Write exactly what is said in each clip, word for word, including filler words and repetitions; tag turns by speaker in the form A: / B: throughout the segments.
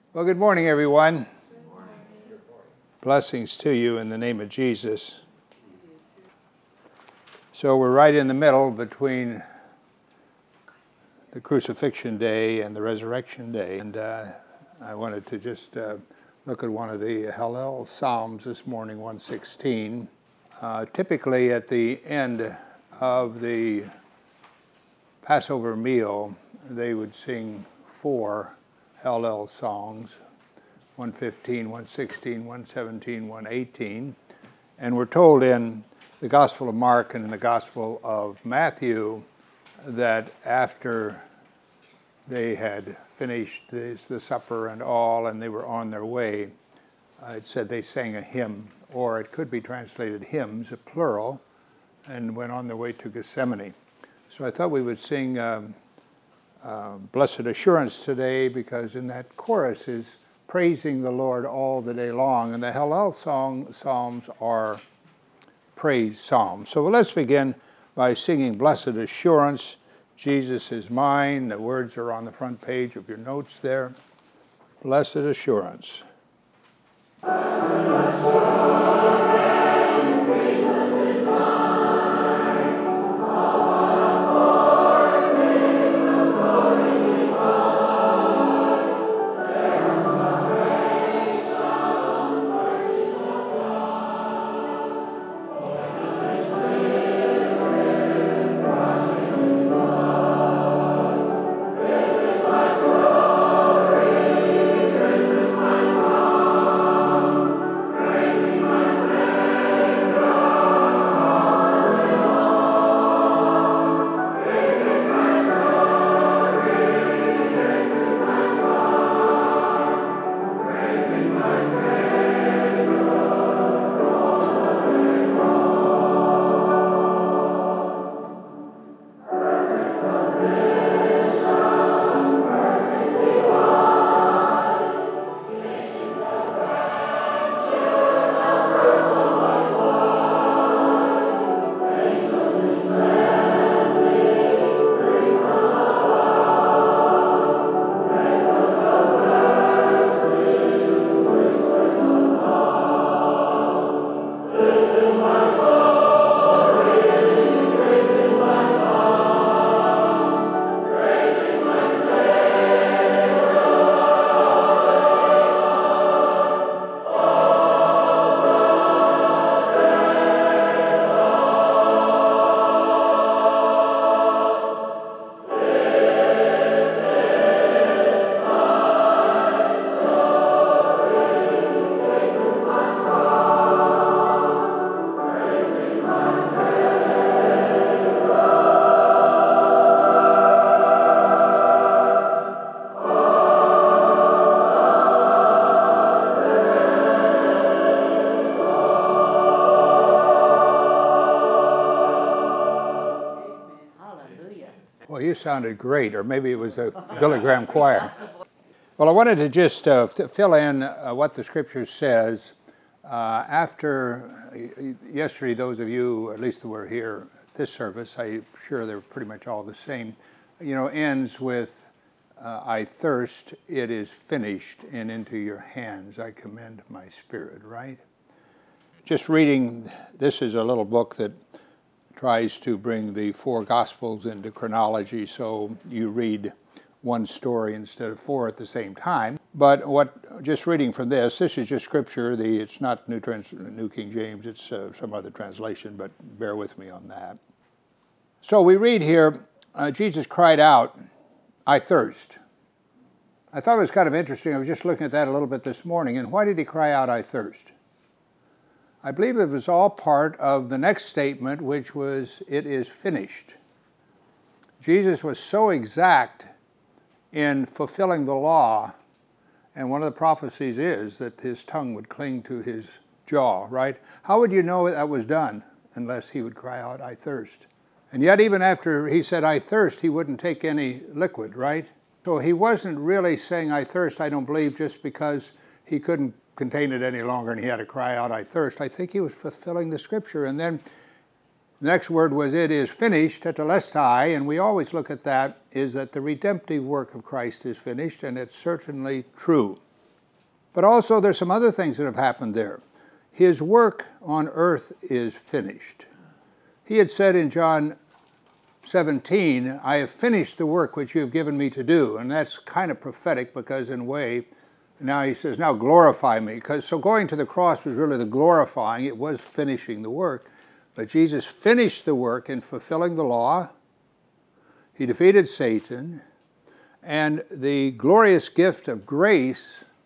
A: Well, good morning, everyone. Good morning. Blessings to you in the name of Jesus. So we're right in the middle between the crucifixion day and the resurrection day. And uh, I wanted to just uh, look at one of the Hallel Psalms this morning, one sixteen. Uh, typically at the end of the Passover meal, they would sing four Hallel songs, one fifteen, one sixteen, one seventeen, one eighteen. And we're told in the Gospel of Mark and in the Gospel of Matthew that after they had finished this, the supper and all, and they were on their way, uh, it said they sang a hymn, or it could be translated hymns, a plural, and went on their way to Gethsemane. So I thought we would sing um, uh, Blessed Assurance today, because in that chorus is praising the Lord all the day long. And the Hallel song, Psalms are praise psalms. So let's begin by singing Blessed Assurance. Jesus is mine. The words are on the front page of your notes there. Blessed Assurance. Blessed assurance. Well, you sounded great, or maybe it was the Billy Graham choir. Well, I wanted to just uh, to fill in uh, what the Scripture says. Uh, after uh, yesterday, those of you, at least who were here at this service, I'm sure they're pretty much all the same, you know, ends with, uh, I thirst, it is finished, and into your hands I commend my spirit, right? Just reading, this is a little book that tries to bring the four Gospels into chronology, so you read one story instead of four at the same time. But what, just reading from this, this is just Scripture. The it's not New, Trans, New King James, it's uh, some other translation, but bear with me on that. So we read here, uh, Jesus cried out, I thirst. I thought it was kind of interesting. I was just looking at that a little bit this morning. And why did he cry out, I thirst? I believe it was all part of the next statement, which was, it is finished. Jesus was so exact in fulfilling the law, and one of the prophecies is that his tongue would cling to his jaw, right? How would you know that was done unless he would cry out, I thirst? And yet even after he said, I thirst, he wouldn't take any liquid, right? So he wasn't really saying, I thirst, I don't believe, just because he couldn't contain it any longer and he had to cry out, I thirst. I think he was fulfilling the Scripture. And then the next word was, it is finished, tetelestai, and we always look at that, is that the redemptive work of Christ is finished, and it's certainly true. But also there's some other things that have happened there. His work on earth is finished. He had said in John seventeen, I have finished the work which you have given me to do. And that's kind of prophetic because in a way, now he says, now glorify me. Because so going to the cross was really the glorifying. It was finishing the work. But Jesus finished the work in fulfilling the law. He defeated Satan. And the glorious gift of grace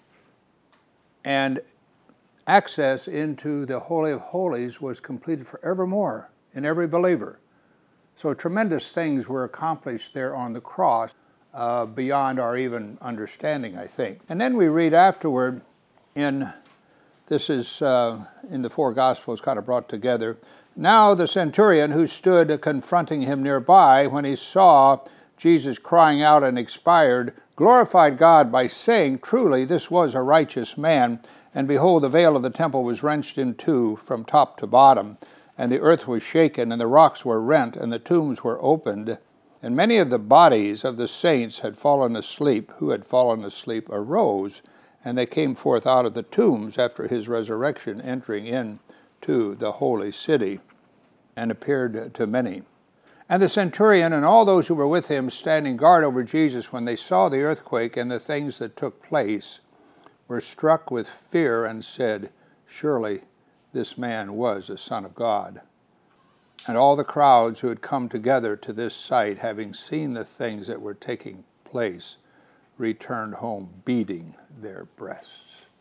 A: and access into the Holy of Holies was completed forevermore in every believer. So tremendous things were accomplished there on the cross, uh, beyond our even understanding, I think. And then we read afterward in, this is uh, in the four Gospels kind of brought together, now the centurion who stood confronting him nearby, when he saw Jesus crying out and expired, glorified God by saying, truly this was a righteous man. And behold, the veil of the temple was wrenched in two from top to bottom, and the earth was shaken, and the rocks were rent, and the tombs were opened. And many of the bodies of the saints had fallen asleep, who had fallen asleep arose, and they came forth out of the tombs after his resurrection, entering into the holy city, and appeared to many. And the centurion and all those who were with him, standing guard over Jesus, when they saw the earthquake and the things that took place, were struck with fear and said, surely this man was a Son of God. And all the crowds who had come together to this sight, having seen the things that were taking place, returned home beating their breasts.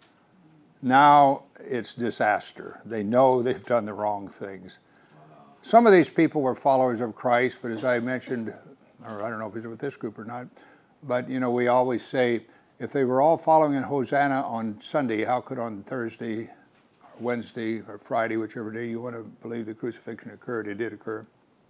A: Now it's disaster. They know they've done the wrong things. Some of these people were followers of Christ, but as I mentioned, or I don't know if it's with this group or not, but you know, we always say, if they were all following in Hosanna on Sunday, how could on Thursday, or Wednesday, or Friday, whichever day you want to believe the crucifixion occurred, it did occur,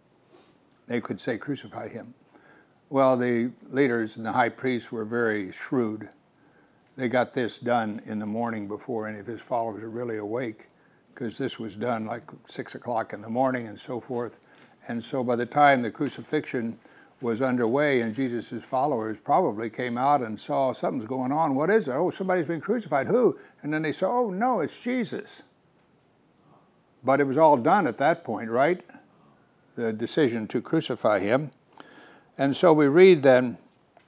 A: they could say, crucify him. Well, the leaders and the high priests were very shrewd. They got this done in the morning before any of his followers were really awake, because this was done like six o'clock in the morning and so forth. And so by the time the crucifixion was underway and Jesus' followers probably came out and saw something's going on. What is it? Oh, somebody's been crucified. Who? And then they saw, oh, no, it's Jesus. But it was all done at that point, right? The decision to crucify him. And so we read then,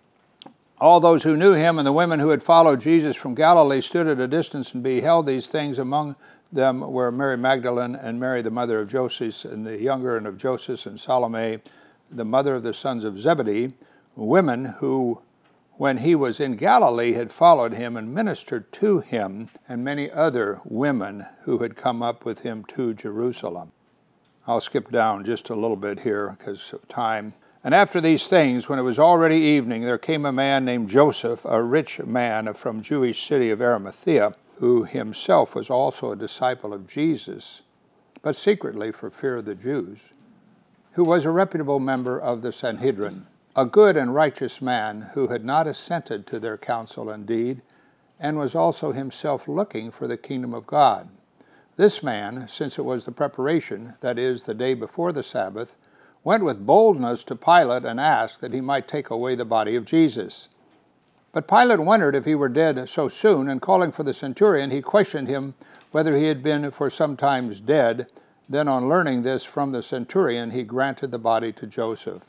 A: all those who knew him and the women who had followed Jesus from Galilee stood at a distance and beheld these things. Among them were Mary Magdalene and Mary, the mother of Joseph, and the younger, and of Joseph, and Salome, the mother of the sons of Zebedee, women who, when he was in Galilee, had followed him and ministered to him, and many other women who had come up with him to Jerusalem. I'll skip down just a little bit here because of time. And after these things, when it was already evening, there came a man named Joseph, a rich man from Jewish city of Arimathea, who himself was also a disciple of Jesus, but secretly for fear of the Jews, who was a reputable member of the Sanhedrin, a good and righteous man who had not assented to their counsel indeed, and was also himself looking for the kingdom of God. This man, since it was the preparation, that is, the day before the Sabbath, went with boldness to Pilate and asked that he might take away the body of Jesus. But Pilate wondered if he were dead so soon, and calling for the centurion, he questioned him whether he had been for some time dead. Then on learning this from the centurion, he granted the body to Joseph.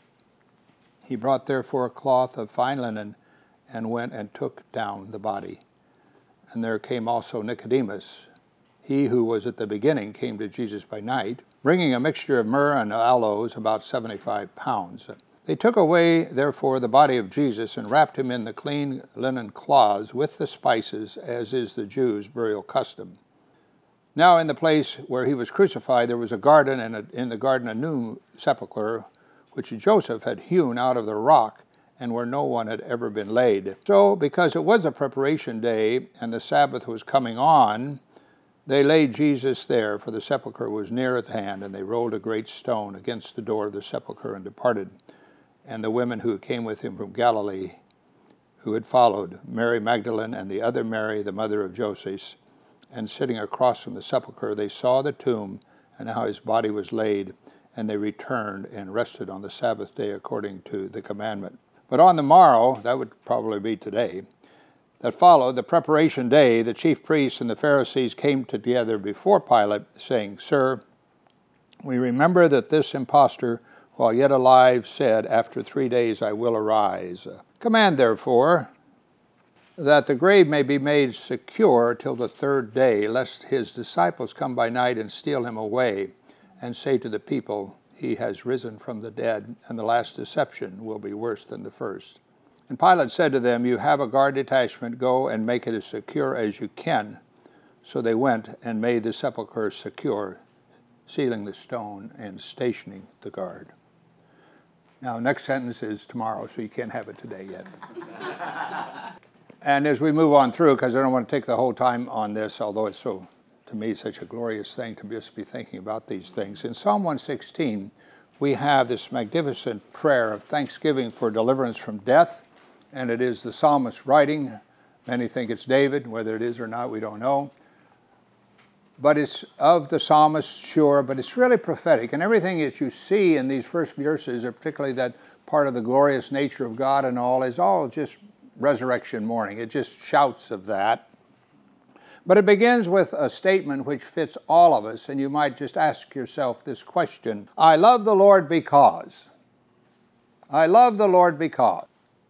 A: He brought therefore a cloth of fine linen, and went and took down the body. And there came also Nicodemus, he who was at the beginning came to Jesus by night, bringing a mixture of myrrh and aloes, about seventy-five pounds. They took away therefore the body of Jesus, and wrapped him in the clean linen cloths with the spices, as is the Jews' burial custom. Now in the place where he was crucified there was a garden, and in the garden a new sepulchre, which Joseph had hewn out of the rock, and where no one had ever been laid. So, because it was a preparation day, and the Sabbath was coming on, they laid Jesus there, for the sepulchre was near at hand, and they rolled a great stone against the door of the sepulchre and departed. And the women who came with him from Galilee, who had followed, Mary Magdalene and the other Mary, the mother of Joseph, and sitting across from the sepulchre, they saw the tomb and how his body was laid, and they returned and rested on the Sabbath day according to the commandment. But on the morrow, that would probably be today, that followed, the preparation day, the chief priests and the Pharisees came together before Pilate, saying, Sir, we remember that this impostor, while yet alive, said, After three days I will arise. Command, therefore, that the grave may be made secure till the third day, lest his disciples come by night and steal him away, and say to the people, He has risen from the dead, and the last deception will be worse than the first. And Pilate said to them, You have a guard detachment, go and make it as secure as you can. So they went and made the sepulchre secure, sealing the stone and stationing the guard. Now, next sentence is tomorrow, so you can't have it today yet. And as we move on through, because I don't want to take the whole time on this, although it's so, to me, such a glorious thing to just be thinking about these things. In Psalm one sixteen, we have this magnificent prayer of thanksgiving for deliverance from death, and it is the psalmist writing. Many think it's David. Whether it is or not, we don't know. But it's of the psalmist, sure, but it's really prophetic. And everything that you see in these first verses, or particularly that part of the glorious nature of God and all, is all just resurrection morning. It just shouts of that. But it begins with a statement which fits all of us, and you might just ask yourself this question. I love the Lord because. I love the Lord because.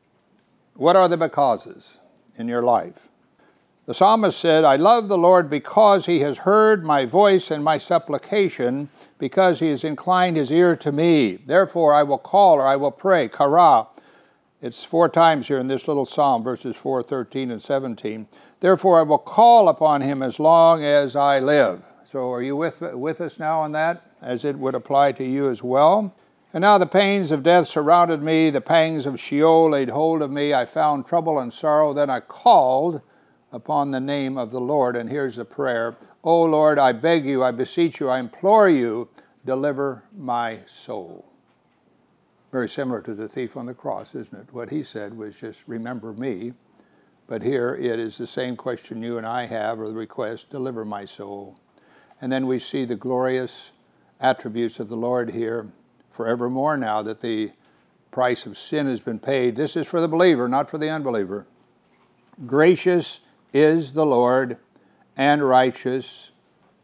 A: What are the becauses in your life? The psalmist said, I love the Lord because He has heard my voice and my supplication, because He has inclined His ear to me. Therefore I will call, or I will pray. Kara. It's four times here in this little psalm, verses four, thirteen, and seventeen. Therefore I will call upon Him as long as I live. So are you with, with us now on that, as it would apply to you as well? And now the pains of death surrounded me, the pangs of Sheol laid hold of me. I found trouble and sorrow. Then I called upon the name of the Lord. And here's the prayer. O Lord, I beg you, I beseech you, I implore you, deliver my soul. Very similar to the thief on the cross, isn't it? What he said was just, remember me. But here it is the same question you and I have, or the request, deliver my soul. And then we see the glorious attributes of the Lord here forevermore now that the price of sin has been paid. This is for the believer, not for the unbeliever. Gracious is the Lord and righteous.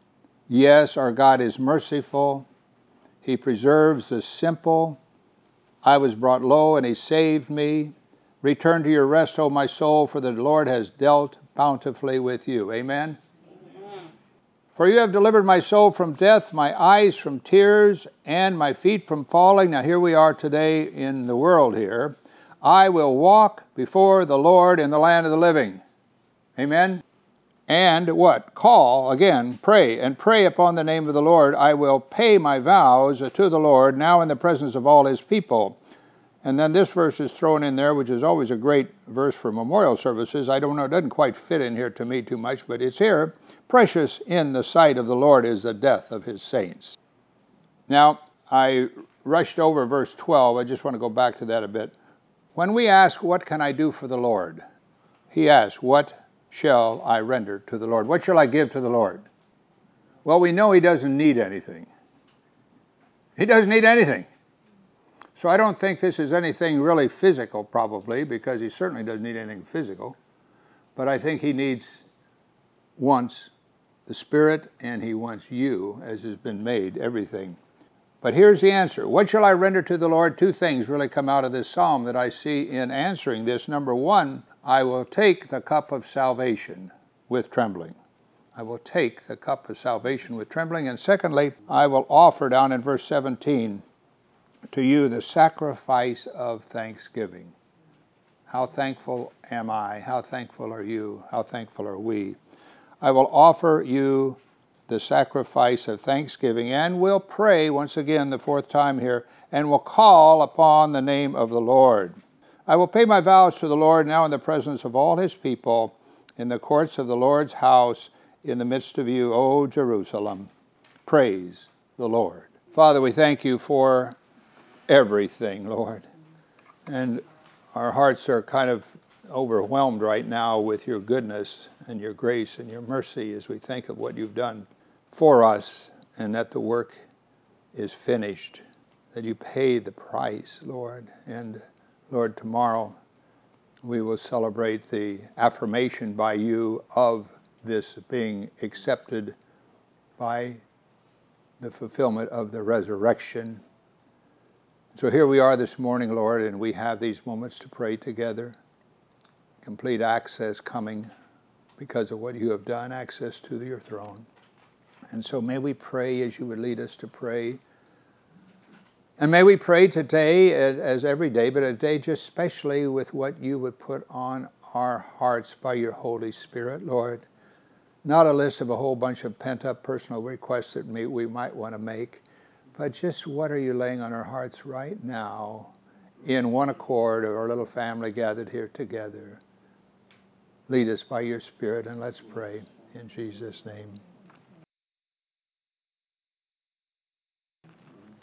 A: Yes, our God is merciful. He preserves the simple. I was brought low and He saved me. Return to your rest, O my soul, for the Lord has dealt bountifully with you. Amen? Amen. For you have delivered my soul from death, my eyes from tears, and my feet from falling. Now here we are today in the world here. I will walk before the Lord in the land of the living. Amen? And what? Call, again, pray, and pray upon the name of the Lord. I will pay my vows to the Lord, now in the presence of all His people. And then this verse is thrown in there, which is always a great verse for memorial services. I don't know, it doesn't quite fit in here to me too much, but it's here. Precious in the sight of the Lord is the death of His saints. Now, I rushed over verse twelve. I just want to go back to that a bit. When we ask, what can I do for the Lord? He asks, what shall I render to the Lord? What shall I give to the Lord? Well, we know He doesn't need anything. He doesn't need anything. So I don't think this is anything really physical, probably, because He certainly doesn't need anything physical. But I think He needs, wants the Spirit, and He wants you, as has been made, everything. But here's the answer. What shall I render to the Lord? Two things really come out of this psalm that I see in answering this. Number one, I will take the cup of salvation with trembling. I will take the cup of salvation with trembling. And secondly, I will offer, down in verse seventeen, to you the sacrifice of thanksgiving. How thankful am I? How thankful are you? How thankful are we? I will offer you the sacrifice of thanksgiving, and will pray, once again, the fourth time here, and will call upon the name of the Lord. I will pay my vows to the Lord now in the presence of all His people, in the courts of the Lord's house, in the midst of you, O Jerusalem. Praise the Lord. Father, we thank you for everything, Lord. And our hearts are kind of overwhelmed right now with your goodness and your grace and your mercy as we think of what you've done for us, and that the work is finished, that you paid the price, Lord. And Lord, tomorrow we will celebrate the affirmation by you of this being accepted by the fulfillment of the resurrection. So here we are this morning, Lord, and we have these moments to pray together. Complete access coming because of what you have done, access to your throne. And so may we pray as you would lead us to pray. And may we pray today, as every day, but a day just especially with what you would put on our hearts by your Holy Spirit, Lord. Not a list of a whole bunch of pent-up personal requests that we might want to make, but just what are you laying on our hearts right now in one accord of our little family gathered here together. Lead us by your Spirit, and let's pray in Jesus' name.